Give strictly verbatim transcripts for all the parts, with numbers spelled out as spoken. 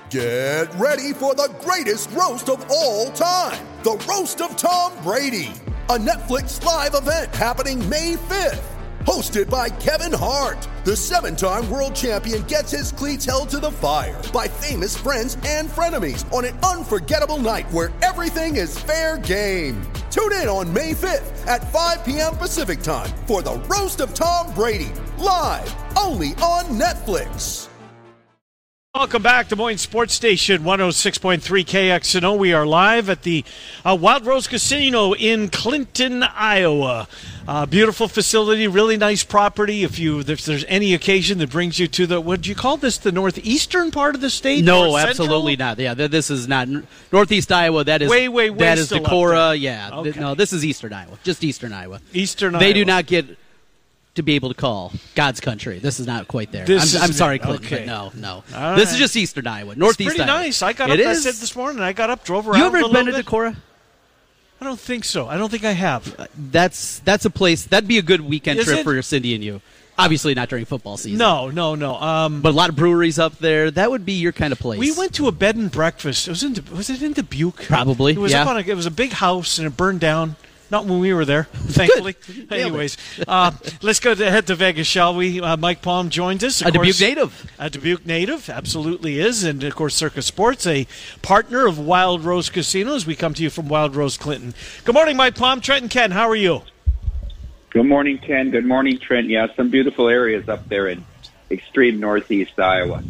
Get ready for the greatest roast of all time, the Roast of Tom Brady, a Netflix live event happening May fifth. Hosted by Kevin Hart, the seven-time world champion gets his cleats held to the fire by famous friends and frenemies on an unforgettable night where everything is fair game. Tune in on May fifth at five p.m. Pacific time for the Roast of Tom Brady, live only on Netflix. Welcome back to Des Moines Sports Station one oh six point three K X N O. We are live at the uh, Wild Rose Casino in Clinton, Iowa. Uh, beautiful facility, really nice property. If you if there's any occasion that brings you to the, what do you call this, the northeastern part of the state? No, absolutely not. Yeah, this is not northeast Iowa. That is way, way, way that is Decorah. Yeah. Okay. No, this is eastern Iowa. Just eastern Iowa. Eastern they Iowa. They do not get to be able to call God's country. This is not quite there. This I'm, is, I'm sorry, Clinton, okay. but no, no. All this right. is just eastern Iowa, northeast it's pretty Iowa. nice. I got it up, is. I said this morning, I got up, drove around You ever a been to bit. Decorah? I don't think so. I don't think I have. Uh, that's that's a place, that'd be a good weekend is trip it? for Cindy and you. Obviously not during football season. No, no, no. Um, but a lot of breweries up there. That would be your kind of place. We went to a bed and breakfast. It was in, was it in Dubuque? Probably, It was, yeah. up on a, it was a big house, and it burned down. Not when we were there, thankfully. Anyways, uh, let's go to, head to Vegas, shall we? Uh, Mike Palm joins us. Of a course, Dubuque native. A Dubuque native, absolutely is. And, of course, Circa Sports, a partner of Wild Rose Casino, as we come to you from Wild Rose Clinton. Good morning, Mike Palm. Trent and Ken, how are you? Good morning, Ken. Good morning, Trent. Yeah, some beautiful areas up there in extreme northeast Iowa.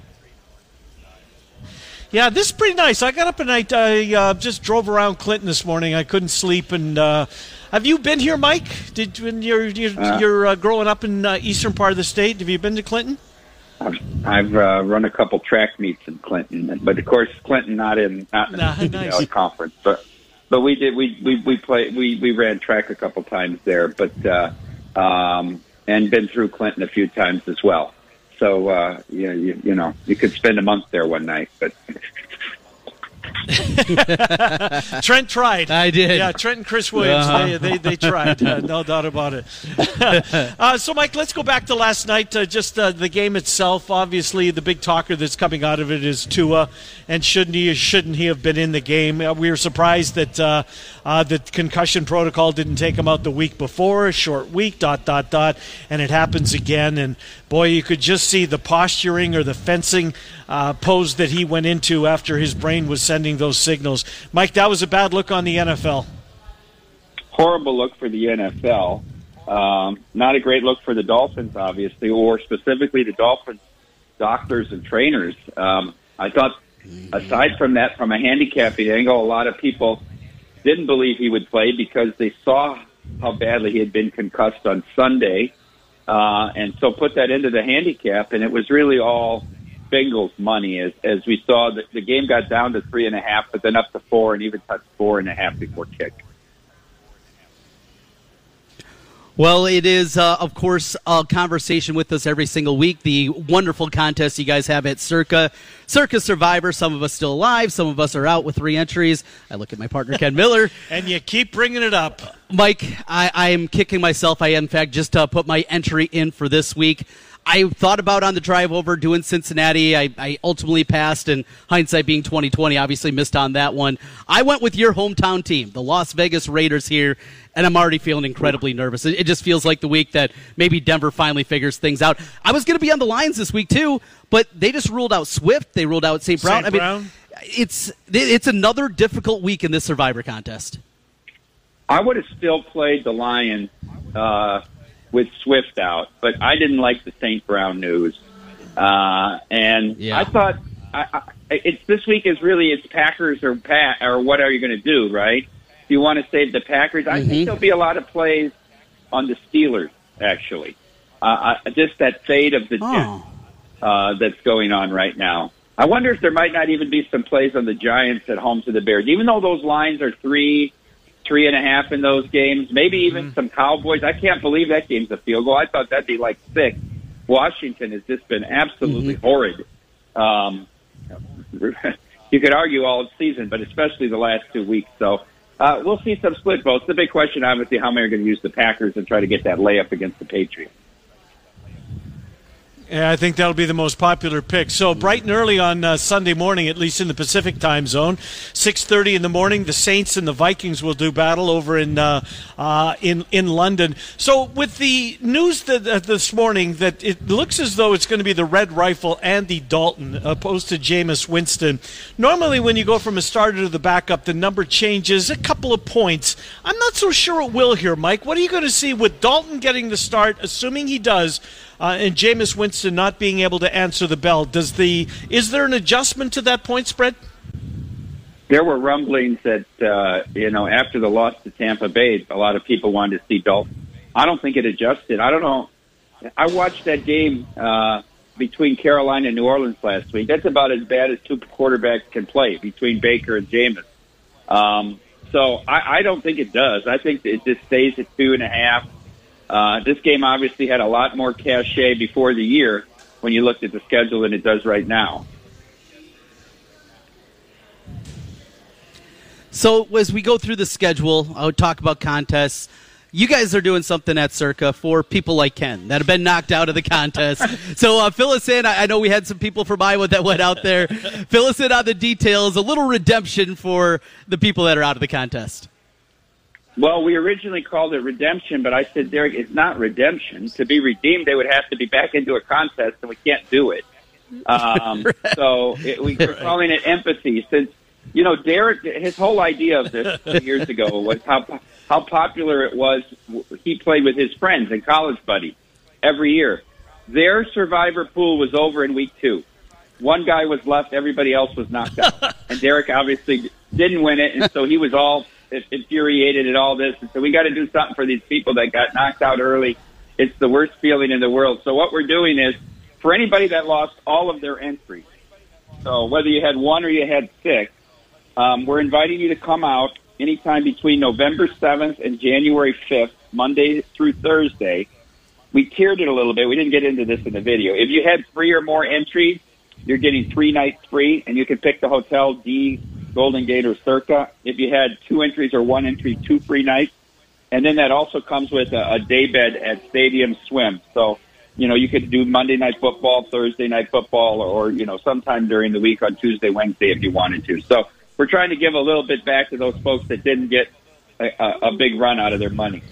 Yeah, this is pretty nice. I got up and I uh, just drove around Clinton this morning. I couldn't sleep. And uh, have you been here, Mike? Did when you're you're, uh, you're uh, growing up in uh, eastern part of the state? Have you been to Clinton? I've, I've uh, run a couple track meets in Clinton, but of course Clinton not in not in nah, the nice. uh, conference. But but we did we we we play we we ran track a couple times there, but uh, um, and been through Clinton a few times as well. So uh, you know you, you know you could spend a month there one night, but. Trent tried. I did. Yeah, Trent and Chris Williams, uh-huh. they, they they tried. Uh, no doubt about it. uh, so, Mike, let's go back to last night. Uh, just uh, the game itself. Obviously, the big talker that's coming out of it is Tua, and shouldn't he or shouldn't he have been in the game? Uh, we were surprised that uh, uh, the concussion protocol didn't take him out the week before, a short week, dot, dot, dot, and it happens again. And, boy, you could just see the posturing or the fencing uh, pose that he went into after his brain was sending those signals. Mike, that was a bad look on the N F L. Horrible look for the N F L. Um, not a great look for the Dolphins, obviously, or specifically the Dolphins doctors and trainers. Um, I thought, aside from that, from a handicapping angle, a lot of people didn't believe he would play because they saw how badly he had been concussed on Sunday, uh, and so put that into the handicap, and it was really all Bengals money. As, as we saw, the, the game got down to three and a half, but then up to four, and even touched four and a half before kick. Well, it is, uh, of course, a conversation with us every single week. The wonderful contest you guys have at Circa. Circa Survivor. Some of us still alive. Some of us are out with three entries. I look at my partner, Ken Miller. And you keep bringing it up. Mike, I, I am kicking myself. I, in fact, just uh, put my entry in for this week. I thought about on the drive over doing Cincinnati. I, I ultimately passed, and hindsight being twenty twenty, obviously missed on that one. I went with your hometown team, the Las Vegas Raiders here, and I'm already feeling incredibly nervous. It, it just feels like the week that maybe Denver finally figures things out. I was going to be on the Lions this week too, but they just ruled out Swift. They ruled out Saint Brown. Saint I mean, Brown. It's it's another difficult week in this Survivor contest. I would have still played the Lions uh, with Swift out, but I didn't like the Saint Brown news. Uh, and Yeah. I thought I, I, it's this week is really it's Packers or Pat or what are you going to do, right? Do you want to save the Packers? I Mm-hmm. think there'll be a lot of plays on the Steelers, actually. Uh, I, just that fade of the Oh. uh, that's going on right now. I wonder if there might not even be some plays on the Giants at home to the Bears, even though those lines are three, three and a half in those games. Maybe even Mm-hmm. some Cowboys. I can't believe that game's a field goal. I thought that'd be like six. Washington has just been absolutely Mm-hmm. horrid. Um, you could argue all season, but especially the last two weeks. So uh, we'll see some split votes. The big question, obviously, how many are going to use the Packers and try to get that layup against the Patriots. Yeah, I think that'll be the most popular pick. So bright and early on uh, Sunday morning, at least in the Pacific time zone, six thirty in the morning, the Saints and the Vikings will do battle over in uh, uh, in in London. So with the news that uh, this morning that it looks as though it's going to be the Red Rifle Andy Dalton opposed to Jameis Winston. Normally, when you go from a starter to the backup, the number changes a couple of points. I'm not so sure it will here, Mike. What are you going to see with Dalton getting the start, assuming he does? Uh, and Jameis Winston not being able to answer the bell. Does the is there an adjustment to that point spread? There were rumblings that uh, you know after the loss to Tampa Bay, a lot of people wanted to see Dalton. I don't think it adjusted. I don't know. I watched that game uh, between Carolina and New Orleans last week. That's about as bad as two quarterbacks can play between Baker and Jameis. Um, so I, I don't think it does. I think it just stays at two and a half. Uh, this game obviously had a lot more cachet before the year when you looked at the schedule than it does right now. So as we go through the schedule, I would talk about contests. You guys are doing something at Circa for people like Ken that have been knocked out of the contest. So uh, fill us in. I, I know we had some people from Iowa that went out there. Fill us in on the details. A little redemption for the people that are out of the contest. Well, we originally called it redemption, but I said, Derek, it's not redemption. To be redeemed, they would have to be back into a contest, and we can't do it. Um, right. So it, we, we're calling it empathy. Since, you know, Derek, his whole idea of this years ago was how how popular it was. He played with his friends and college buddies every year. Their survivor pool was over in week two. One guy was left. Everybody else was knocked out. And Derek obviously didn't win it, and so he was all infuriated at all this. And so we got to do something for these people that got knocked out early. It's the worst feeling in the world. So what we're doing is, for anybody that lost all of their entries, so whether you had one or you had six, um, we're inviting you to come out anytime between November seventh and January fifth, Monday through Thursday. We tiered it a little bit. We didn't get into this in the video. If you had three or more entries, you're getting three nights free, and you can pick the hotel, D, Golden Gate, or Circa. If you had two entries or one entry, two free nights. And then that also comes with a, a day bed at Stadium Swim. So, you know, you could do Monday night football, Thursday night football, or, or, you know, sometime during the week on Tuesday, Wednesday if you wanted to. So we're trying to give a little bit back to those folks that didn't get a, a, a big run out of their money.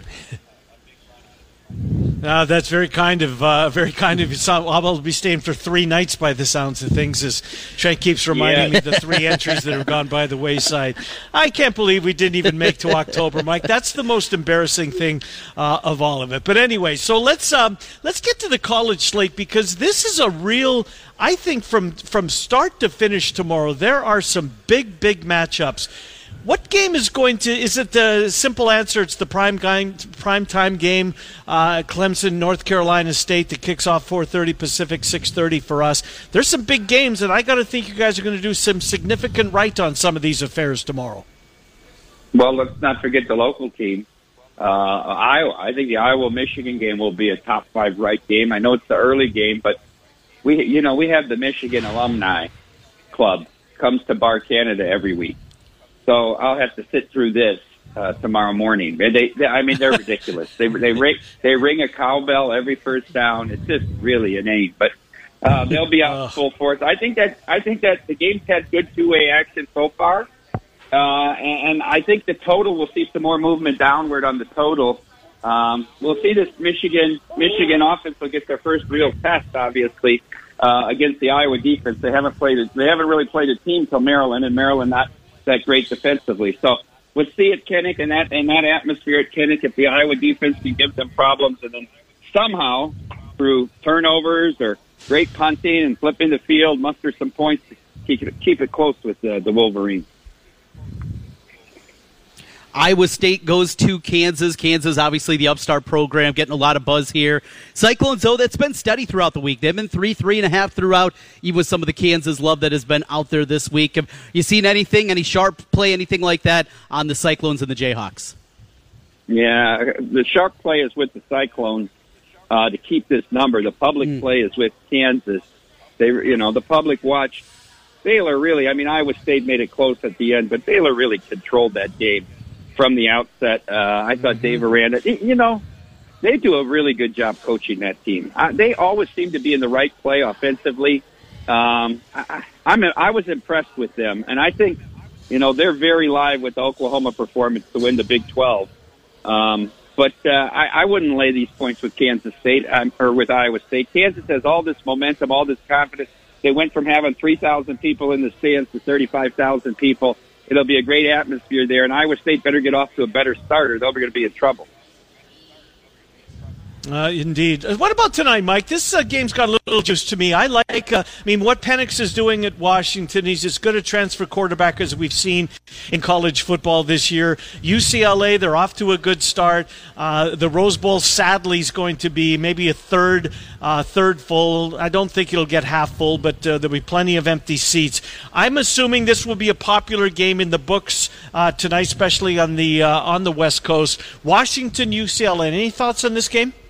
Uh, that's very kind of uh, very kind of you. I'll be staying for three nights by the sounds of things. As Trey keeps reminding yeah. me of the three entries that have gone by the wayside. I can't believe we didn't even make to October, Mike. That's the most embarrassing thing uh, of all of it. But anyway, so let's um, let's get to the college slate, because this is a real. I think from from start to finish tomorrow, there are some big big matchups. What game is going to? Is it the simple answer? It's the prime game, prime time game, uh, Clemson, North Carolina State, that kicks off four thirty Pacific, six thirty for us. There's some big games, and I got to think you guys are going to do some significant right on some of these affairs tomorrow. Well, let's not forget the local team, uh, Iowa. I think the Iowa-Michigan game will be a top five right game. I know it's the early game, but we, you know, we have the Michigan Alumni Club comes to Bar Canada every week. So I'll have to sit through this uh, tomorrow morning. They, they, I mean, they're ridiculous. They they ring they ring a cowbell every first down. It's just really inane. But uh, they'll be out full force. I think that I think that the game's had good two way action so far, uh, and, and I think the total will see some more movement downward on the total. Um, we'll see this Michigan Michigan offense will get their first real test, obviously, uh, against the Iowa defense. They haven't played. They haven't really played a team till Maryland, and Maryland not that great defensively. So we'll see at Kinnick and that and that atmosphere at Kinnick if the Iowa defense can give them problems, and then somehow through turnovers or great punting and flipping the field, muster some points to keep it, keep it close with the, the Wolverines. Iowa State goes to Kansas. Kansas, obviously the upstart program, getting a lot of buzz here. Cyclones, though, that's been steady throughout the week. They've been three, three and a half throughout, even with some of the Kansas love that has been out there this week. Have you seen anything, any sharp play, anything like that on the Cyclones and the Jayhawks? Yeah, the sharp play is with the Cyclones uh, to keep this number. The public mm. play is with Kansas. They, you know, the public watched Baylor really. I mean, Iowa State made it close at the end, but Baylor really controlled that game from the outset. Uh, I thought mm-hmm. Dave Aranda, you know, they do a really good job coaching that team. Uh, they always seem to be in the right play offensively. Um, I, I'm, I was impressed with them, and I think, you know, they're very live with the Oklahoma performance to win the Big twelve. Um, but uh, I, I wouldn't lay these points with Kansas State um, or with Iowa State. Kansas has all this momentum, all this confidence. They went from having three thousand people in the stands to thirty-five thousand people. It'll be a great atmosphere there, and Iowa State better get off to a better start or they're going to be in trouble. Uh, indeed. Uh, what about tonight, Mike? This uh, game's got a little juice to me. I like, uh, I mean, what Penix is doing at Washington. He's as good a transfer quarterback as we've seen in college football this year. U C L A, they're off to a good start. Uh, the Rose Bowl, sadly, is going to be maybe a third, uh, third full. I don't think it'll get half full, but uh, there'll be plenty of empty seats. I'm assuming this will be a popular game in the books uh, tonight, especially on the uh, on the West Coast. Washington, U C L A. Any thoughts on this game?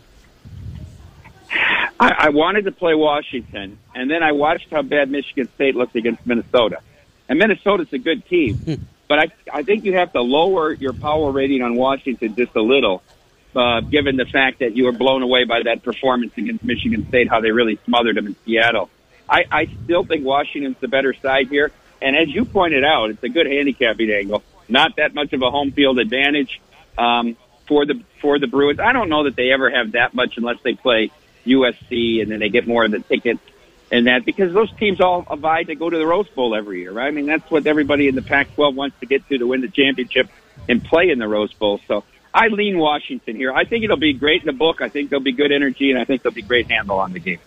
I, I wanted to play Washington, and then I watched how bad Michigan State looked against Minnesota. And Minnesota's a good team, but I, I think you have to lower your power rating on Washington just a little, uh, given the fact that you were blown away by that performance against Michigan State, how they really smothered them in Seattle. I, I still think Washington's the better side here, and as you pointed out, it's a good handicapping angle. Not that much of a home field advantage um, for the for the Bruins. I don't know that they ever have that much unless they play U S C, and then they get more of the tickets and that, because those teams all vie to go to the Rose Bowl every year, right? I mean, that's what everybody in the Pac twelve wants to get to, to win the championship and play in the Rose Bowl. So I lean Washington here. I think it'll be great in the book. I think there'll be good energy, and I think there'll be great handle on the game.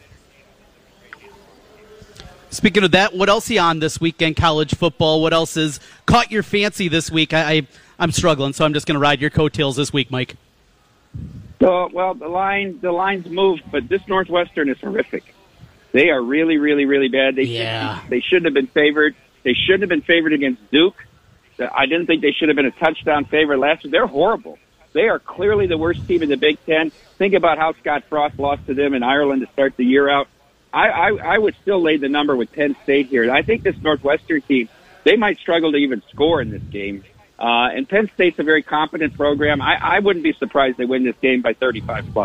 Speaking of that, what else is on this weekend? College football. What else has caught your fancy this week? I, I, I'm struggling, so I'm just going to ride your coattails this week, Mike. So, well, the line, the line's moved, but this Northwestern is horrific. They are really, really, really bad. They yeah. should, they shouldn't have been favored. They shouldn't have been favored against Duke. I didn't think they should have been a touchdown favorite last year. They're horrible. They are clearly the worst team in the Big Ten. Think about how Scott Frost lost to them in Ireland to start the year out. I, I, I would still lay the number with Penn State here. I think this Northwestern team, they might struggle to even score in this game. Uh, and Penn State's a very competent program. I, I wouldn't be surprised they win this game by thirty-five plus.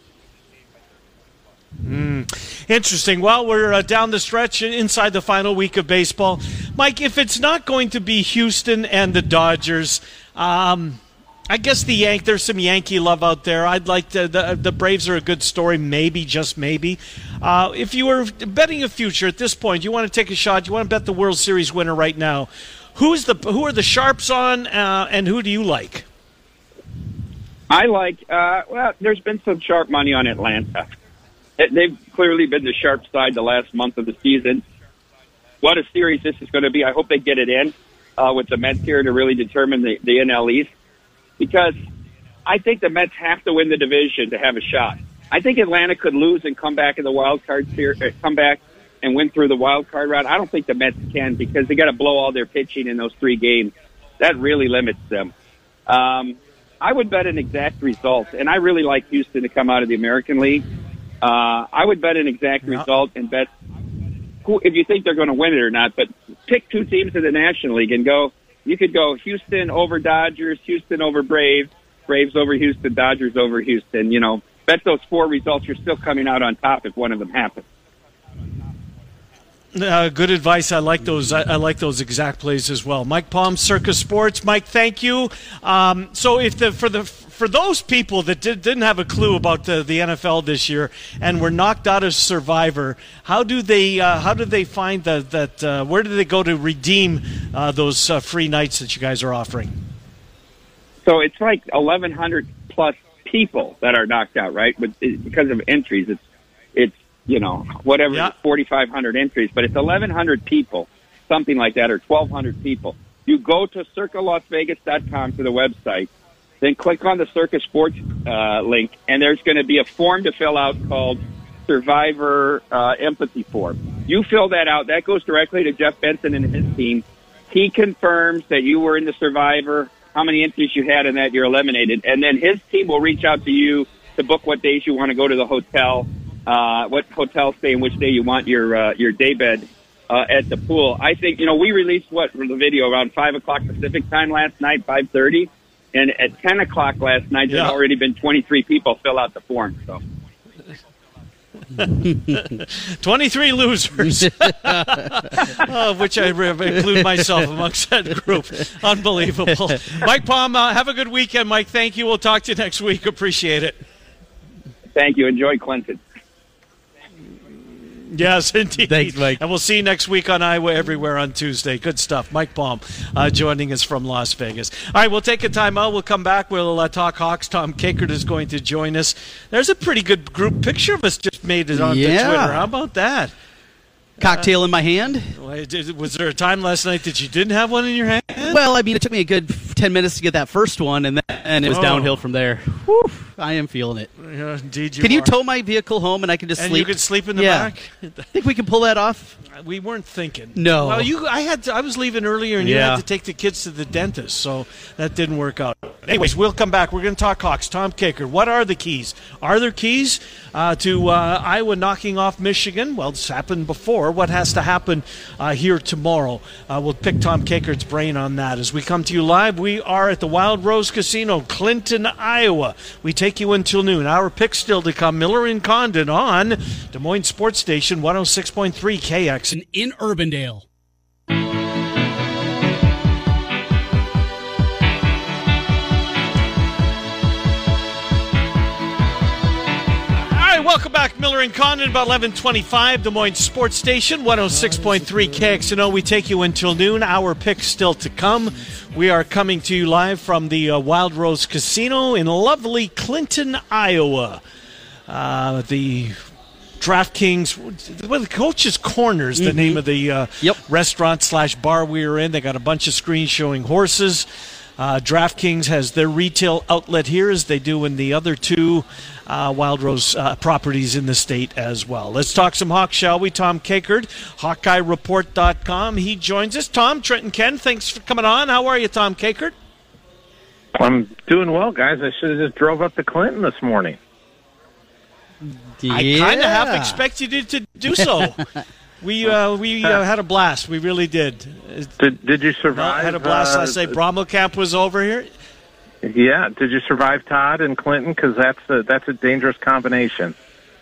Mm. Interesting. Well, we're uh, down the stretch inside the final week of baseball. Mike, if it's not going to be Houston and the Dodgers, um, I guess the Yank. There's some Yankee love out there. I'd like to. The, the Braves are a good story, maybe, just maybe. Uh, if you were betting a future at this point, you want to take a shot. You want to bet the World Series winner right now. Who's the who are the sharps on, uh, and who do you like? I like. Uh, well, there's been some sharp money on Atlanta. They've clearly been the sharp side the last month of the season. What a series this is going to be. I hope they get it in uh, with the Mets here to really determine the, the N L East, because I think the Mets have to win the division to have a shot. I think Atlanta could lose and come back in the wild card series, come back and win through the wild card round. I don't think the Mets can, because they got to blow all their pitching in those three games. That really limits them. Um, I would bet an exact result, and I really like Houston to come out of the American League. Uh, I would bet an exact yeah. result and bet who, if you think they're going to win it or not, but pick two teams in the National League and go. You could go Houston over Dodgers, Houston over Braves, Braves over Houston, Dodgers over Houston. You know, bet those four results. You're still coming out on top if one of them happens. Uh, good advice. I like those. I, I like those exact plays as well. Mike Palm, Circus Sports. Mike, thank you. Um, so, if the for the for those people that did, didn't have a clue about the, the N F L this year and were knocked out of Survivor, how do they uh, how do they find that that uh, where do they go to redeem uh, those uh, free nights that you guys are offering? So it's like eleven hundred plus people that are knocked out, right? But it, because of entries, it's it's. you know, whatever, yeah. forty-five hundred entries, but it's eleven hundred people, something like that, or twelve hundred people. You go to circa las vegas dot com to the website, then click on the Circa Sports uh, link, and there's going to be a form to fill out called Survivor uh, Empathy Form. You fill that out. That goes directly to Jeff Benson and his team. He confirms that you were in the Survivor, how many entries you had, and that you're eliminated. And then his team will reach out to you to book what days you want to go to the hotel, Uh, what hotel stay and which day you want your uh, your day bed uh, at the pool. I think, you know, we released what the video around five o'clock Pacific time last night, five thirty. And at ten o'clock last night, yeah. there'd already been twenty-three people fill out the form. So. twenty-three losers, of which I include myself amongst that group. Unbelievable. Mike Palm, uh, have a good weekend, Mike. Thank you. We'll talk to you next week. Appreciate it. Thank you. Enjoy Clinton. Yes, indeed. Thanks, Mike. And we'll see you next week on Iowa Everywhere on Tuesday. Good stuff. Mike Palm uh, joining us from Las Vegas. All right, we'll take a time out. We'll come back. We'll uh, talk Hawks. Tom Kakert is going to join us. There's a pretty good group picture of us just made it onto yeah. Twitter. How about that? Cocktail uh, in my hand. Was there a time last night that you didn't have one in your hand? Well, I mean, it took me a good ten minutes to get that first one, and then and it was oh. downhill from there. Whew, I am feeling it. Yeah, indeed you Can you are. tow my vehicle home and I can just and sleep? you can sleep in the yeah. back? Think we can pull that off? We weren't thinking. No. Well, you, I had. To, I was leaving earlier, and you Yeah. had to take the kids to the dentist, so that didn't work out. Anyways, we'll come back. We're going to talk Hawks. Tom Kakert. What are the keys? Are there keys uh, to uh, Iowa knocking off Michigan? Well, it's happened before. What has to happen uh, here tomorrow? Uh, we'll pick Tom Kakert's brain on that as we come to you live. We are at the Wild Rose Casino, Clinton, Iowa. We take you until noon. Our pick still to come. Miller and Condon on Des Moines Sports Station one oh six point three K X. In Urbandale. All right, welcome back, Miller and Condon, about eleven twenty-five, Des Moines Sports Station, one oh six point three K X N O. We take you until noon. Our pick still to come. We are coming to you live from the uh, Wild Rose Casino in lovely Clinton, Iowa. Uh, the DraftKings, well, the Coach's Corner is the mm-hmm. name of the uh, yep. restaurant slash bar we are in. They got a bunch of screens showing horses. Uh, DraftKings has their retail outlet here, as they do in the other two uh, Wild Rose uh, properties in the state as well. Let's talk some Hawks, shall we? Tom Kakert, Hawkeye Report dot com. He joins us. Tom, Trent, and Ken, thanks for coming on. How are you, Tom Kakert? I'm doing well, guys. I should have just drove up to Clinton this morning. Yeah. I kind of half expected you to do so. we uh, we uh, had a blast. We really did. Did Did you survive? No, had a blast uh, last night. Bramwell Camp was over here. Yeah. Did you survive Todd and Clinton? Because that's a, that's a dangerous combination.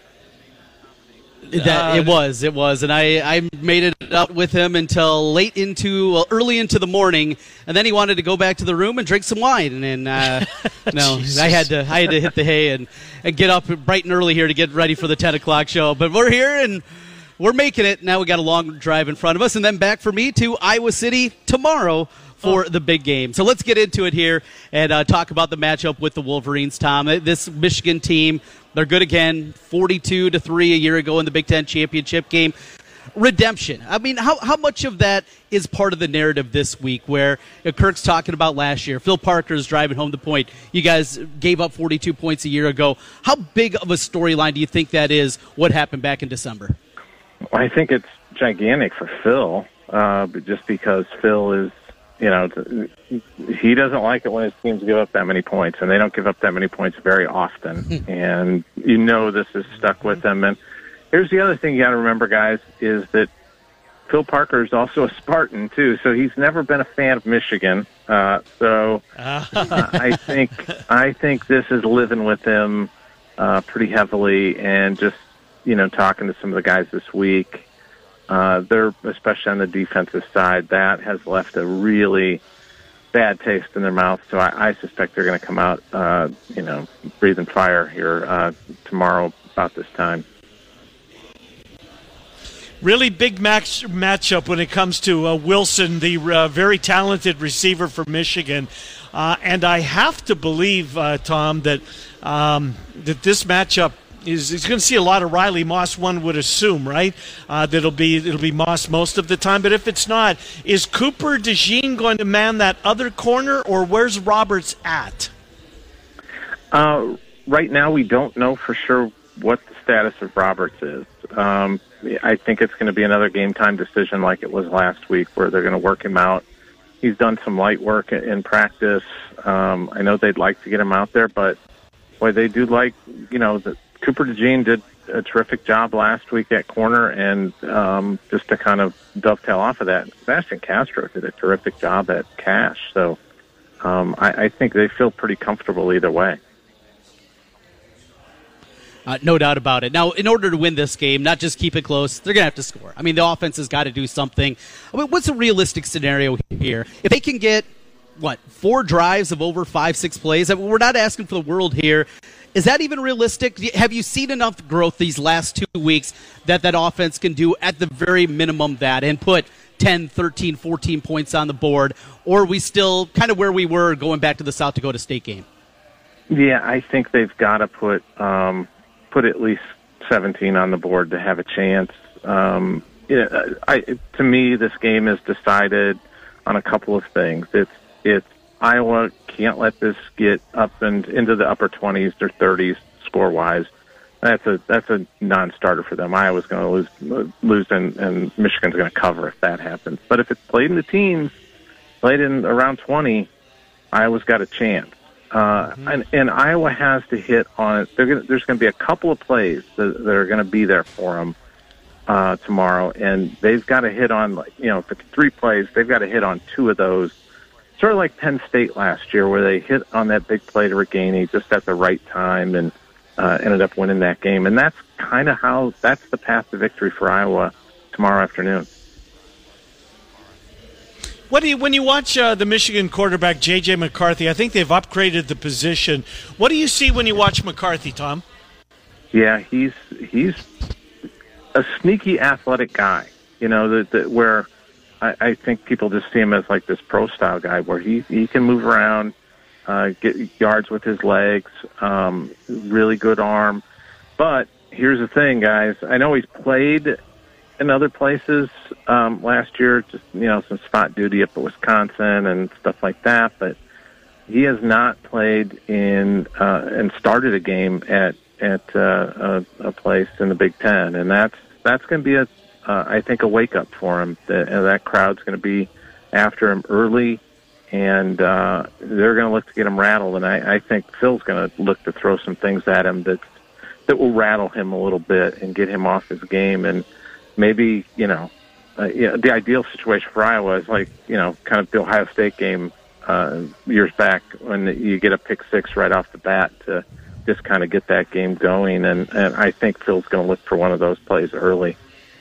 That, it was, it was, and I, I made it out with him until late into, well, early into the morning, and then he wanted to go back to the room and drink some wine, and then, uh, no, I had to, I had to hit the hay and, and get up bright and early here to get ready for the ten o'clock show, but we're here, and we're making it. Now we got a long drive in front of us, and then back for me to Iowa City tomorrow for the big game. So let's get into it here and uh, talk about the matchup with the Wolverines, Tom. This Michigan team, they're good again, forty-two to three a year ago in the Big Ten championship game. Redemption. I mean, how how much of that is part of the narrative this week where uh, Kirk's talking about last year? Phil Parker's driving home the point. You guys gave up forty-two points a year ago. How big of a storyline do you think that is, what happened back in December? Well, I think it's gigantic for Phil, uh, but just because Phil is, you know, he doesn't like it when his teams give up that many points, and they don't give up that many points very often. And you know this is stuck with them. And here's the other thing you got to remember, guys, is that Phil Parker is also a Spartan, too, so he's never been a fan of Michigan. Uh, so uh, I think I think this is living with him uh, pretty heavily, and just, you know, talking to some of the guys this week. Uh, they're, especially on the defensive side, that has left a really bad taste in their mouth. So I, I suspect they're going to come out, uh, you know, breathing fire here uh, tomorrow about this time. Really big match matchup when it comes to uh, Wilson, the uh, very talented receiver for Michigan. Uh, and I have to believe, uh, Tom, that um, that this matchup is he's going to see a lot of Riley Moss. One would assume, right? Uh, that it'll be it'll be Moss most of the time. But if it's not, is Cooper DeJean going to man that other corner, or where's Roberts at? Uh, right now, we don't know for sure what the status of Roberts is. Um, I think it's going to be another game time decision like it was last week, where they're going to work him out. He's done some light work in practice. Um, I know they'd like to get him out there, but boy, they do like, you know, the Cooper DeJean did a terrific job last week at corner, and um, just to kind of dovetail off of that, Sebastian Castro did a terrific job at cash. So um, I, I think they feel pretty comfortable either way. Uh, no doubt about it. Now, in order to win this game, not just keep it close, they're going to have to score. I mean, the offense has got to do something. I mean, what's a realistic scenario here? If they can get, what, four drives of over five, six plays? I mean, we're not asking for the world here. Is that even realistic? Have you seen enough growth these last two weeks that that offense can do at the very minimum that and put ten, thirteen, fourteen points on the board? Or are we still kind of where we were going back to the South Dakota State game? Yeah, I think they've got to put um, put at least seventeen on the board to have a chance. Um, yeah, I, to me, this game is decided on a couple of things. It's it's Iowa can't let this get up and into the upper twenties or thirties score wise. That's a that's a non-starter for them. Iowa's going to lose lose and, and Michigan's going to cover if that happens. But if it's played in the teens, played in around twenty, Iowa's got a chance. Uh, mm-hmm. and, and Iowa has to hit on it. Gonna, there's going to be a couple of plays that, that are going to be there for them uh, tomorrow, and they've got to hit on, like, you know, if it's three plays, they've got to hit on two of those. Sort of like Penn State last year, where they hit on that big play to Reganey just at the right time and uh, ended up winning that game. And that's kind of how that's the path to victory for Iowa tomorrow afternoon. What do you, when you watch uh, the Michigan quarterback, J J. McCarthy, I think they've upgraded the position. What do you see when you watch McCarthy, Tom? Yeah, he's he's a sneaky athletic guy, you know, that, that where I, I think people just see him as like this pro-style guy where he, he can move around, uh, get yards with his legs, um, really good arm. But here's the thing, guys. I know he's played in other places um, last year, just, you know, some spot duty up at Wisconsin and stuff like that, but he has not played in uh, and started a game at at uh, a, a place in the Big Ten, and that's that's going to be a uh, I think a wake up for him. The, and that crowd's going to be after him early, and uh, they're going to look to get him rattled. And I, I think Phil's going to look to throw some things at him that that will rattle him a little bit and get him off his game. And maybe, you know, uh, you know, the ideal situation for Iowa is like, you know, kind of the Ohio State game uh, years back when you get a pick six right off the bat to just kind of get that game going. And, and I think Phil's going to look for one of those plays early.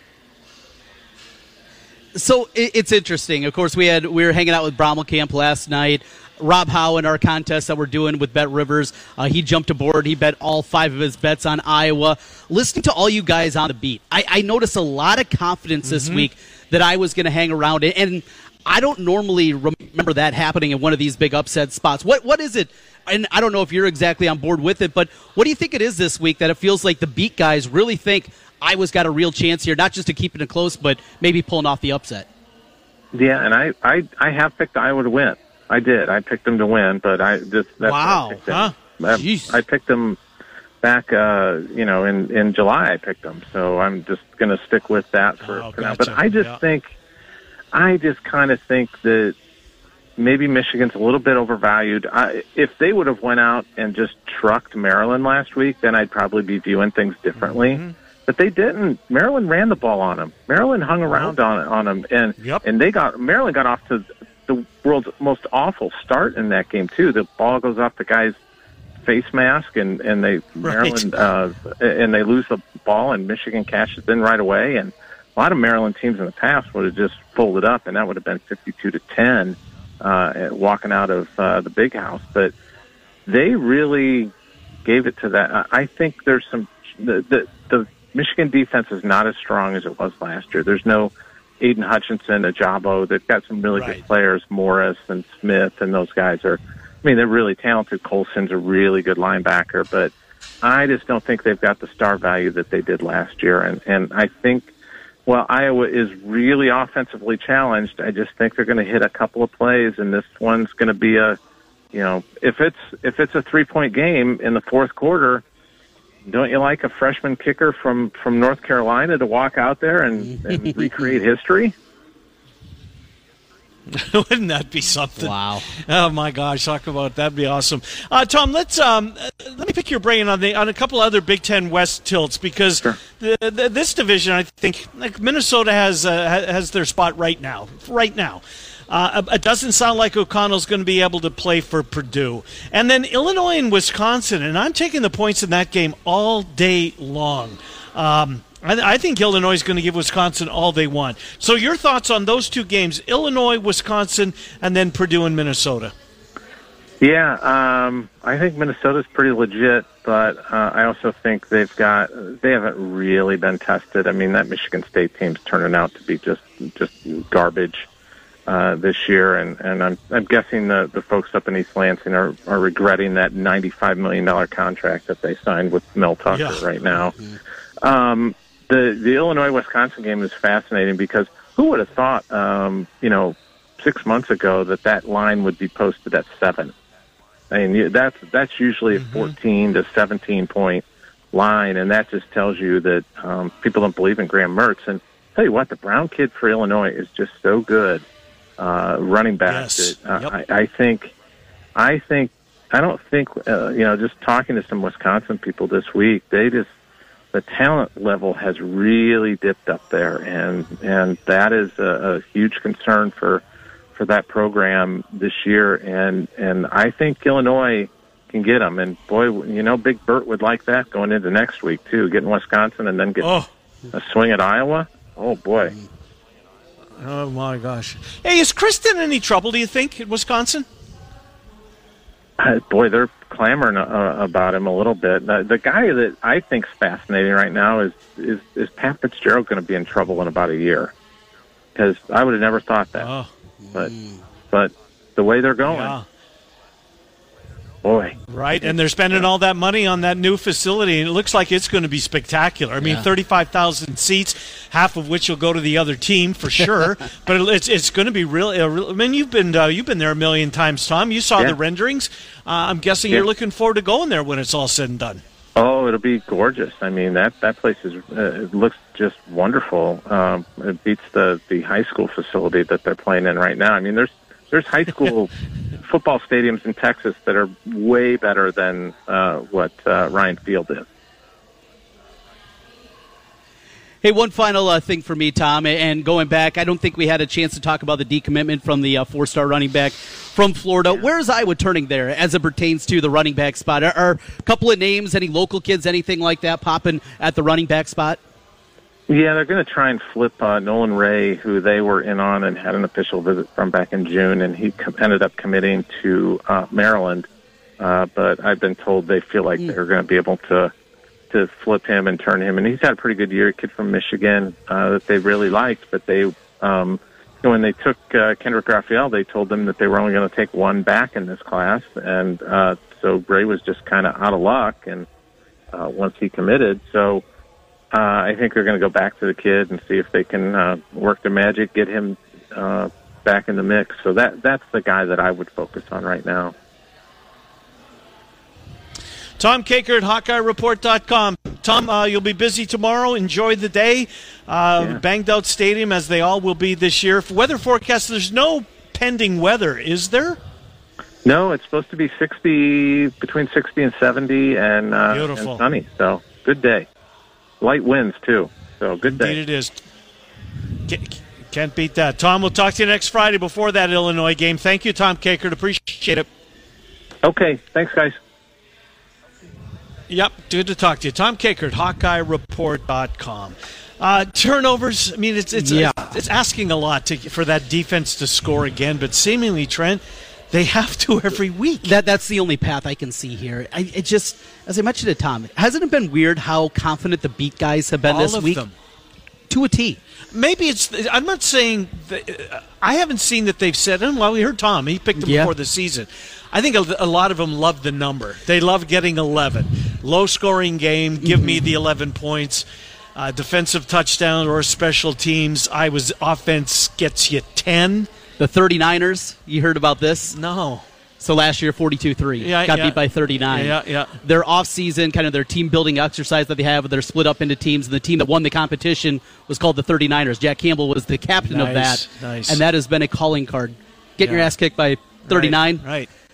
So it's interesting. Of course, we had we were hanging out with Brommel Camp last night. Rob Howe in our contest that we're doing with Bet Rivers, uh, he jumped aboard. He bet all five of his bets on Iowa. Listening to all you guys on the beat, I, I noticed a lot of confidence this mm-hmm. week that I was going to hang around. And I don't normally remember that happening in one of these big upset spots. What What is it? And I don't know if you're exactly on board with it, but what do you think it is this week that it feels like the beat guys really think Iowa's got a real chance here, not just to keep it close, but maybe pulling off the upset? Yeah, and I, I, I have picked Iowa to win. I did. I picked them to win, but I just that's wow, I picked huh? I, I picked them back, uh, you know, in, in July. I picked them, so I'm just going to stick with that for, oh, for gotcha. now. But I just yeah. think, I just kind of think that maybe Michigan's a little bit overvalued. I, if they would have went out and just trucked Maryland last week, then I'd probably be viewing things differently. Mm-hmm. But they didn't. Maryland ran the ball on them. Maryland hung around on on them, and yep. and they got Maryland got off to the world's most awful start in that game too. The ball goes off the guy's face mask, and and they right. Maryland uh, and they lose the ball, and Michigan cashes in right away. And a lot of Maryland teams in the past would have just folded up, and that would have been fifty-two to ten, uh, walking out of uh, the Big House. But they really gave it to that. I think there's some the the. the Michigan defense is not as strong as it was last year. There's no Aiden Hutchinson, Ajabo. They've got some really right. good players, Morris and Smith, and those guys are, I mean, they're really talented. Colson's a really good linebacker, but I just don't think they've got the star value that they did last year. And, and I think, well, Iowa is really offensively challenged. I just think they're going to hit a couple of plays, and this one's going to be a, you know, if it's if it's a three-point game in the fourth quarter, don't you like a freshman kicker from, from North Carolina to walk out there and, and recreate history? Wouldn't that be something? Wow! Oh my gosh, talk about that'd be awesome. Uh, Tom, let's um, let me me pick your brain on the on a couple other Big Ten West tilts, because Sure. the, the, this division, I think, like Minnesota has uh, has their spot right now. Right now, uh, it doesn't sound like O'Connell's going to be able to play for Purdue, and then Illinois and Wisconsin, and I'm taking the points in that game all day long. Um, I, I think Illinois is going to give Wisconsin all they want. So your thoughts on those two games: Illinois, Wisconsin, and then Purdue and Minnesota. Yeah, um, I think Minnesota's pretty legit, but uh, I also think they've got they haven't really been tested. I mean, that Michigan State team's turning out to be just just garbage uh, this year, and, and I'm I'm guessing the, the folks up in East Lansing are, are regretting that ninety-five million dollars contract that they signed with Mel Tucker yeah. right now. Mm-hmm. Um, the the Illinois Wisconsin game is fascinating because who would have thought, um, you know, six months ago that that line would be posted at seven. I mean, that's that's usually a fourteen to seventeen point line, and that just tells you that um, people don't believe in Graham Mertz. And tell you what, the Brown kid for Illinois is just so good, uh, running back. Yes. That, uh, Yep. I, I think, I think, I don't think, uh, you know, just talking to some Wisconsin people this week, they just the talent level has really dipped up there, and and that is a, a huge concern for. for that program this year, and and I think Illinois can get them. And boy, you know, Big Bert would like that going into next week too, getting Wisconsin and then get Oh. a swing at Iowa. Oh boy! Oh my gosh! Hey, is Kristen in any trouble? Do you think in Wisconsin? Uh, boy, they're clamoring uh, about him a little bit. The, the guy that I think's fascinating right now is is, is Pat Fitzgerald going to be in trouble in about a year? Because I would have never thought that. Oh. But but the way they're going, Yeah. boy. Right, and they're spending all that money on that new facility, and it looks like it's going to be spectacular. I mean, Yeah. thirty-five thousand seats, half of which will go to the other team for sure. But it's it's going to be real. I mean, you've been uh, you've been there a million times, Tom. You saw Yeah. the renderings. Uh, I'm guessing Yeah. you're looking forward to going there when it's all said and done. Oh, it'll be gorgeous. I mean, that, that place is uh, it looks just wonderful. Um, it beats the, the high school facility that they're playing in right now. I mean, there's there's high school football stadiums in Texas that are way better than uh, what uh, Ryan Field is. Hey, one final uh, thing for me, Tom, and going back, I don't think we had a chance to talk about the decommitment from the uh, four-star running back from Florida. Where is Iowa turning there as it pertains to the running back spot? Are, are a couple of names, any local kids, anything like that popping at the running back spot? Yeah, they're going to try and flip uh, Nolan Ray, who they were in on and had an official visit from back in June, and he com- ended up committing to uh, Maryland. Uh, but I've been told they feel like mm. they're going to be able to to flip him and turn him. And he's had a pretty good year, a kid from Michigan uh, that they really liked. But they, um, when they took uh, Kendrick Raphael, they told them that they were only going to take one back in this class. And uh, so Ray was just kind of out of luck and uh, once he committed. So uh, I think they're going to go back to the kid and see if they can uh, work their magic, get him uh, back in the mix. So that that's the guy that I would focus on right now. Tom Kakert at Hawkeye Report dot com. Tom, uh, you'll be busy tomorrow. Enjoy the day. Uh, Yeah. Banged out stadium, as they all will be this year. For weather forecast, there's no pending weather, is there? No, it's supposed to be sixty, between sixty and seventy, and, uh, Beautiful. and sunny. So good day. Light winds too. So good day. Indeed it is. Can't beat that. Tom, we'll talk to you next Friday before that Illinois game. Thank you, Tom Kakert. Appreciate it. Okay, thanks, guys. Yep, good to talk to you. Tom Kakert, Hawkeye Report dot com. Uh, turnovers, I mean, it's it's, Yeah. it's asking a lot to, for that defense to score again, but seemingly, Trent, they have to every week. That That's the only path I can see here. I, it just, as I mentioned to Tom, hasn't it been weird how confident the beat guys have been All this of week? them. To a T. Maybe it's, I'm not saying, that, uh, I haven't seen that they've said, and well, we heard Tom, he picked them Yeah. before the season. I think a, a lot of them love the number. They love getting eleven. Low-scoring game, give mm-hmm. me the eleven points. Uh, defensive touchdown or special teams, Iowa's offense gets you ten. The thirty-niners, you heard about this? No. So last year, forty-two three. Yeah, Got yeah. beat by thirty-nine. Yeah, yeah. Their off-season, kind of their team-building exercise that they have, they're split up into teams, and the team that won the competition was called the thirty-niners. Jack Campbell was the captain Nice, of that. nice. And that has been a calling card. Getting Yeah. your ass kicked by thirty-nine. Right, right.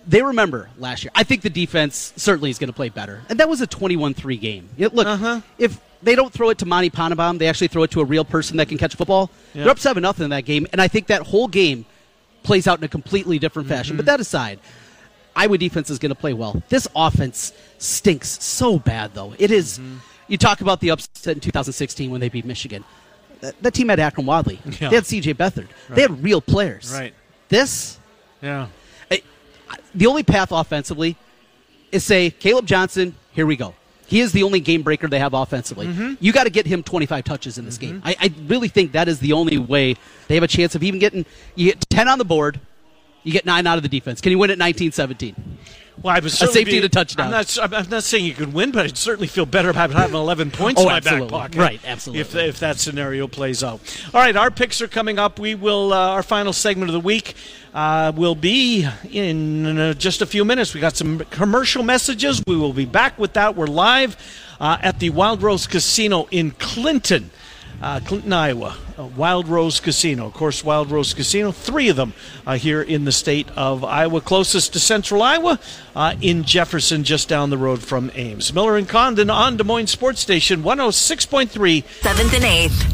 they remember last year. I think the defense certainly is going to play better. And that was a twenty-one three game. It, look, uh-huh. if they don't throw it to Monty Panabaum, they actually throw it to a real person that can catch a football. Yeah. They're up seven nothing in that game, and I think that whole game plays out in a completely different fashion. Mm-hmm. But that aside, Iowa defense is going to play well. This offense stinks so bad, though. It is. Mm-hmm. You talk about the upset in two thousand sixteen when they beat Michigan. That, that team had Akram Wadley. Yeah. They had C J Beathard. Right. They had real players. Right. This, yeah. It, the only path offensively is say, Caleb Johnson, here we go. He is the only game breaker they have offensively. Mm-hmm. You got to get him twenty-five touches in this mm-hmm. game. I, I really think that is the only way they have a chance of even getting. You get ten on the board, you get nine out of the defense. Can you win at nineteen seventeen? Well, I was a safety and a touchdown. I'm not, I'm not saying you could win, but I'd certainly feel better about having eleven points oh, in my absolutely. back pocket. Right, absolutely. If, if that scenario plays out. All right, our picks are coming up. We will. Uh, our final segment of the week uh, will be in uh, just a few minutes. We got some commercial messages. We will be back with that. We're live uh, at the Wild Rose Casino in Clinton. Uh, Clinton, Iowa, uh, Wild Rose Casino. Of course, Wild Rose Casino, three of them uh, here in the state of Iowa. Closest to central Iowa, uh, in Jefferson, just down the road from Ames. Miller and Condon on Des Moines Sports Station, one oh six point three. seventh and eighth.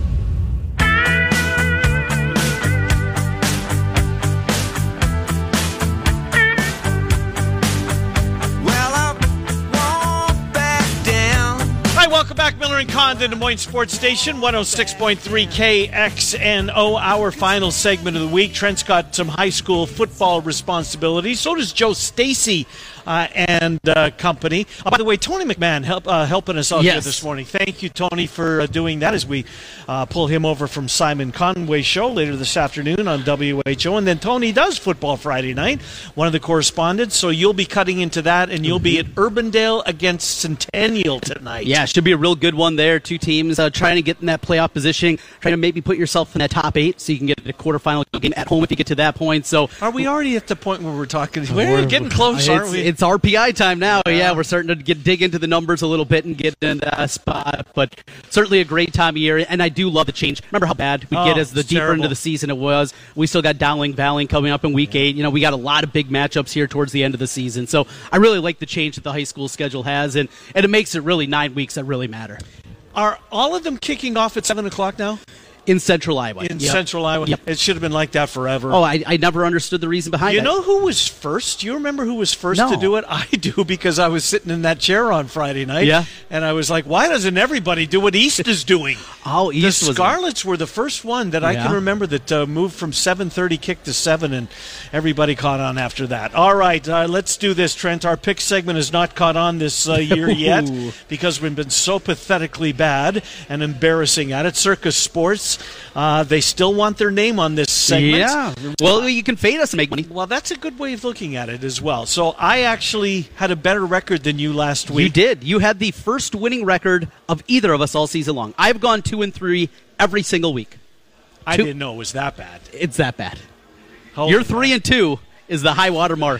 Welcome back, Miller and Condon, Des Moines Sports Station, one oh six point three K X N O, our final segment of the week. Trent's got some high school football responsibilities. So does Joe Stacy uh, and uh, company. Oh, by the way, Tony McMahon help, uh, helping us out yes. here this morning. Thank you, Tony, for uh, doing that as we uh, pull him over from Simon Conway's show later this afternoon on W H O. And then Tony does Football Friday night, one of the correspondents. So you'll be cutting into that, and you'll mm-hmm. be at Urbandale against Centennial tonight. Yeah, should be a real good one there. Two teams uh, trying to get in that playoff position, trying to maybe put yourself in that top eight so you can get a quarterfinal game at home if you get to that point. So, are we already at the point where we're talking? We're, we're getting close, aren't it's, we? It's R P I time now. Yeah. yeah, we're starting to get dig into the numbers a little bit and get in that spot. But certainly a great time of year, and I do love the change. Remember how bad we oh, get as the deeper terrible. into the season it was. We still got Dowling Valley coming up in week yeah. eight. You know, we got a lot of big matchups here towards the end of the season. So I really like the change that the high school schedule has, and, and it makes it really nine weeks that really matter. Are all of them kicking off at seven o'clock now? In central Iowa. In yep. central Iowa? Yep. It should have been like that forever. Oh, I, I never understood the reason behind it. You know who was first? Do you remember who was first no. to do it? I do, because I was sitting in that chair on Friday night. Yeah. And I was like, why doesn't everybody do what East is doing? oh, East The was Scarlets were the first one that I yeah. can remember that uh, moved from seven thirty kick to seven, and everybody caught on after that. All right, uh, let's do this, Trent. Our pick segment has not caught on this uh, year yet because we've been so pathetically bad and embarrassing at it. Circus Sports, uh, they still want their name on this segment. Yeah. Well, you can fade us and make money. Well, that's a good way of looking at it as well. So I actually had a better record than you last week. You did. You had the first winning record of either of us all season long. I've gone two and three every single week. I two. didn't know it was that bad. It's that bad. Holy Your three and two is the high water mark.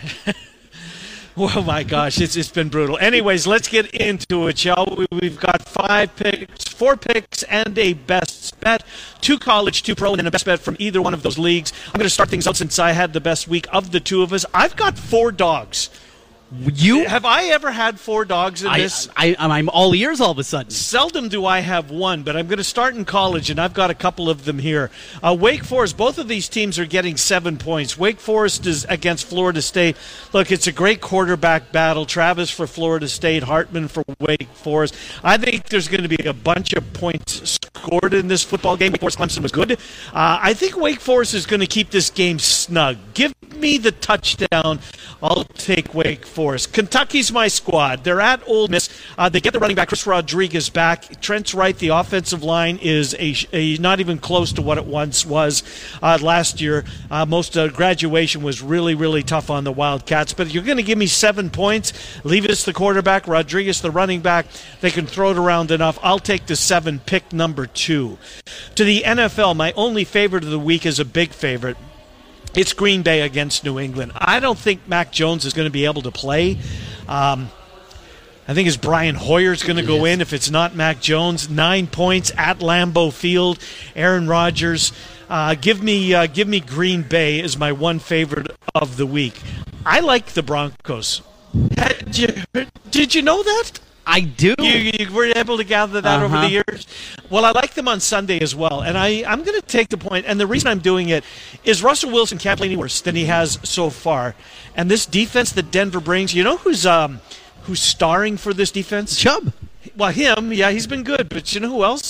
Oh, my gosh, it's it's been brutal. Anyways, let's get into it, shall we? We've got five picks, four picks, and a best bet. Two college, two pro, and then a best bet from either one of those leagues. I'm going to start things out since I had the best week of the two of us. I've got four dogs. You have I ever had four dogs in I, this? I, I, I'm all ears all of a sudden. Seldom do I have one, but I'm going to start in college, and I've got a couple of them here. Uh, Wake Forest, both of these teams are getting seven points. Wake Forest is against Florida State. Look, it's a great quarterback battle. Travis for Florida State, Hartman for Wake Forest. I think there's going to be a bunch of points scored in this football game. Wake Forest Clemson was good. Uh, I think Wake Forest is going to keep this game snug. Give me the touchdown. I'll take Wake Forest. Kentucky's my squad. They're at Ole Miss. Uh, they get the running back Chris Rodriguez back. Trent's right. The offensive line is a, a not even close to what it once was uh, last year. Uh, most uh, graduation was really, really tough on the Wildcats. But you're going to give me seven points. Levis the quarterback, Rodriguez the running back. They can throw it around enough. I'll take the seven, pick number two. To the N F L, my only favorite of the week is a big favorite. It's Green Bay against New England. I don't think Mac Jones is going to be able to play. Um, I think it's Brian Hoyer's going to go in if it's not Mac Jones. Nine points at Lambeau Field. Aaron Rodgers. Uh, give me uh, give me Green Bay as my one favorite of the week. I like the Broncos. Did you, did you know that? I do. You, you were able to gather that uh-huh. over the years? Well, I like them on Sunday as well. And I, I'm going to take the point, and the reason I'm doing it is Russell Wilson can't play any worse than he has so far. And this defense that Denver brings, you know who's um, who's starring for this defense? Chubb. Well, him, yeah, he's been good. But you know who else?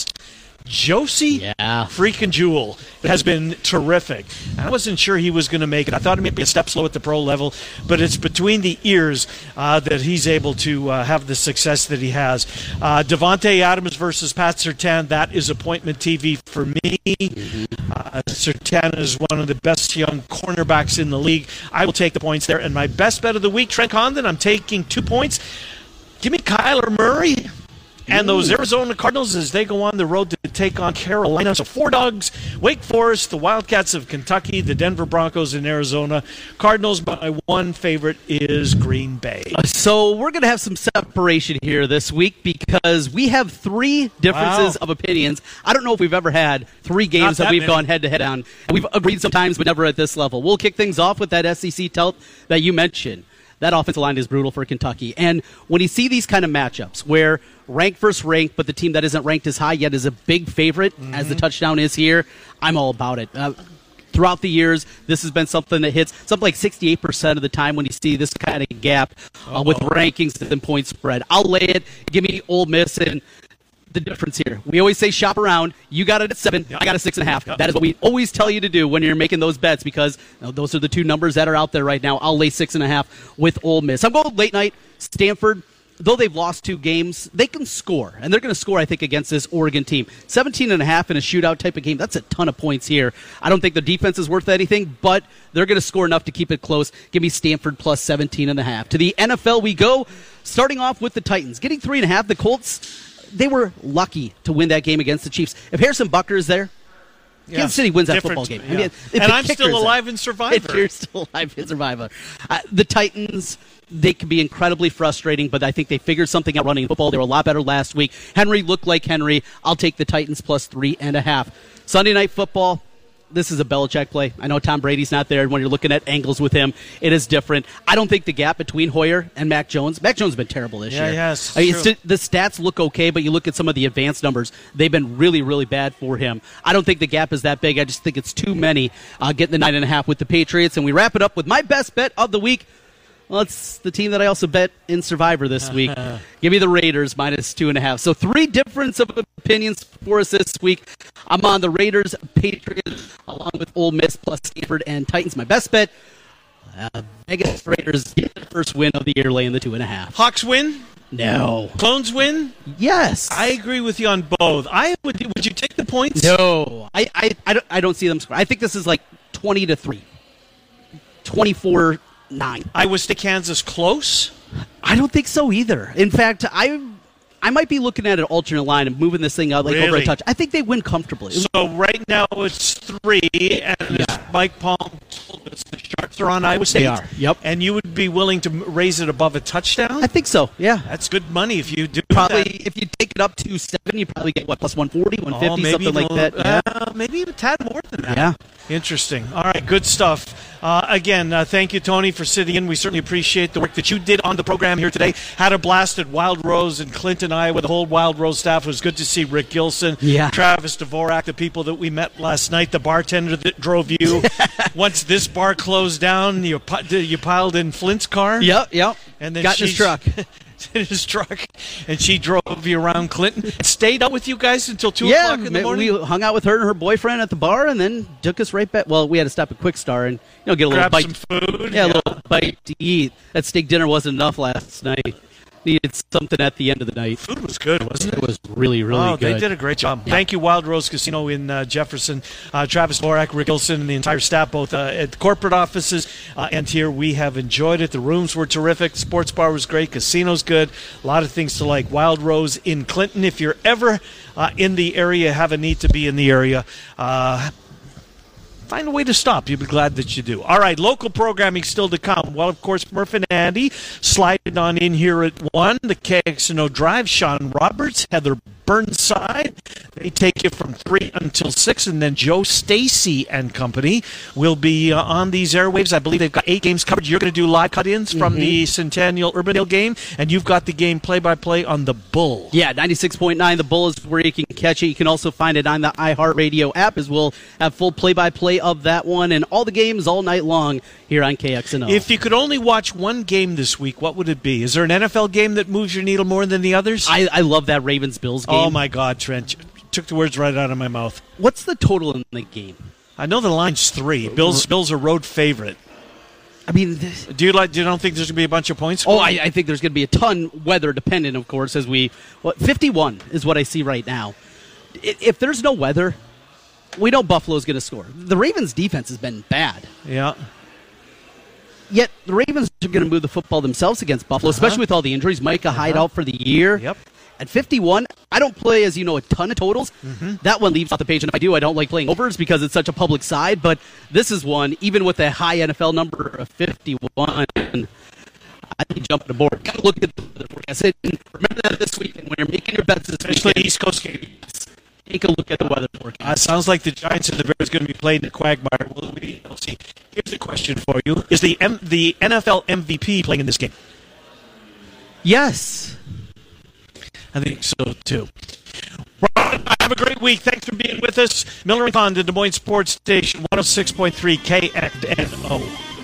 Josie yeah. freaking Jewell has been terrific. I wasn't sure he was going to make it. I thought he might be a step slow at the pro level, but it's between the ears uh, that he's able to uh, have the success that he has. Uh, Devontae Adams versus Pat Surtain, that is appointment T V for me. Mm-hmm. Uh, Surtain is one of the best young cornerbacks in the league. I will take the points there. And my best bet of the week, Trent Condon, I'm taking two points. Give me Kyler Murray. And those Arizona Cardinals as they go on the road to take on Carolina. So four dogs, Wake Forest, the Wildcats of Kentucky, the Denver Broncos in Arizona. Cardinals, my one favorite is Green Bay. So we're going to have some separation here this week because we have three differences wow. of opinions. I don't know if we've ever had three games that, that we've many. gone head-to-head on. We've agreed sometimes, but never at this level. We'll kick things off with that S E C tilt that you mentioned. That offensive line is brutal for Kentucky. And when you see these kind of matchups where rank versus rank, but the team that isn't ranked as high yet is a big favorite, mm-hmm. as the touchdown is here, I'm all about it. Uh, throughout the years, this has been something that hits something like sixty-eight percent of the time when you see this kind of gap uh, with rankings and point spread. I'll lay it. Give me Ole Miss and the difference here. We always say shop around. You got it at seven. Yep. I got a six and a half. Yep. That is what we always tell you to do when you're making those bets because you know, those are the two numbers that are out there right now. I'll lay six and a half with Ole Miss. I'm going late night. Stanford, though they've lost two games, they can score. And they're going to score, I think, against this Oregon team. seventeen and a half in a shootout type of game. That's a ton of points here. I don't think the defense is worth anything, but they're going to score enough to keep it close. Give me Stanford plus seventeen and a half. To the N F L we go, starting off with the Titans. Getting three and a half. The Colts, they were lucky to win that game against the Chiefs. If Harrison Butker is there, yeah. Kansas City wins that Different, football game. Yeah. I mean, if and I'm still alive there, in Survivor. If you're still alive in Survivor. Uh, the Titans, they can be incredibly frustrating, but I think they figured something out running football. They were a lot better last week. Henry looked like Henry. I'll take the Titans plus three and a half. Sunday Night Football. This is a Belichick play. I know Tom Brady's not there, and when you're looking at angles with him, it is different. I don't think the gap between Hoyer and Mac Jones, Mac Jones has been terrible this yeah, year. Yes, I mean, st- the stats look okay, but you look at some of the advanced numbers, they've been really, really bad for him. I don't think the gap is that big. I just think it's too many uh, getting the nine and a half with the Patriots. And we wrap it up with my best bet of the week. Well, it's the team that I also bet in Survivor this week. Give me the Raiders minus two and a half. So three difference of opinions for us this week. I'm on the Raiders, Patriots, along with Ole Miss plus Stanford and Titans. My best bet, uh, Vegas Raiders get the first win of the year, laying the two and a half. Hawks win? No. Clones win? Yes. I agree with you on both. I would. Would you take the points? No. I I, I, don't, I don't see them score. I think this is like twenty to three. twenty-four nine. Iowa State, Kansas close? I don't think so either. In fact, I I might be looking at an alternate line and moving this thing out like really? over a touch. I think they win comfortably. So right now it's three, and yeah. as Mike Palm told us, the Sharks are on Iowa State. They are, yep. And you would be willing to raise it above a touchdown? I think so, yeah. That's good money if you do Probably, that. if you take it up to seven, you probably get, what, plus one forty, one fifty, oh, maybe something like little, that. Yeah. Uh, maybe a tad more than that. Yeah. Interesting. All right, good stuff. Uh, again, uh, thank you, Tony, for sitting in. We certainly appreciate the work that you did on the program here today. Had a blast at Wild Rose in Clinton, Iowa. The whole Wild Rose staff. It was good to see Rick Gilson, yeah. Travis Dvorak, the people that we met last night, the bartender that drove you. Once this bar closed down, you you piled in Flint's car. Yep, yep. And then got in his truck. in his truck, and she drove you around Clinton. Stayed out with you guys until two yeah, o'clock in the morning. We hung out with her and her boyfriend at the bar, and then took us right back. Well, we had to stop at Quick Star and you know get a Grab little bite. some food. Yeah, yeah, a little bite to eat. That steak dinner wasn't enough last night. Needed something at the end of the night. Food was good, wasn't it? It was really, really oh, good. They did a great job. Yeah. Thank you, Wild Rose Casino in uh, Jefferson. Uh, Travis Dvorak, Rick Gilson, and the entire staff, both uh, at the corporate offices uh, and here. We have enjoyed it. The rooms were terrific. Sports bar was great. Casino's good. A lot of things to like. Wild Rose in Clinton. If you're ever uh, in the area, have a need to be in the area, uh, find a way to stop. You'll be glad that you do. All right, local programming still to come. Well, of course, Murph and Andy sliding on in here at one. The K X N O Drive, Sean Roberts, Heather Burnside. They take you from three until six, and then Joe Stacy and company will be uh, on these airwaves. I believe they've got eight games covered. You're going to do live cut-ins from mm-hmm. the Centennial Urbandale game, and you've got the game play-by-play on the Bull. Yeah, ninety-six point nine, the Bull is where you can catch it. You can also find it on the iHeartRadio app, as we'll have full play-by-play of that one, and all the games all night long here on K X N O. If you could only watch one game this week, what would it be? Is there an N F L game that moves your needle more than the others? I, I love that Ravens-Bills game. Oh, my God, Trent. Took the words right out of my mouth. What's the total in the game? I know the line's three. Bills Bills are road favorite. I mean, this, do you like? Do you don't think there's going to be a bunch of points? Oh, I, I think there's going to be a ton, weather dependent, of course. As we, what, fifty-one is what I see right now. If there's no weather, we know Buffalo's going to score. The Ravens' defense has been bad. Yeah. Yet the Ravens are going to move the football themselves against Buffalo, uh-huh. especially with all the injuries. Micah uh-huh. Hyde out for the year. Yep. At fifty-one, I don't play, as you know, a ton of totals. Mm-hmm. That one leaves off the page, and if I do, I don't like playing overs because it's such a public side. But this is one, even with a high N F L number of fifty-one, I think jumping aboard. Got to look at the forecast. Remember that this weekend when you're making your bets this Especially weekend. East Coast games. Take a look at the weather forecast. Uh, sounds like the Giants and the Bears are going to be playing the Quagmire. We'll, we'll see. Here's the question for you. Is the M- the N F L M V P playing in this game? Yes. I think so, too. Ron, have a great week. Thanks for being with us. Miller and Pond, the Des Moines Sports Station, one oh six point three K X N O.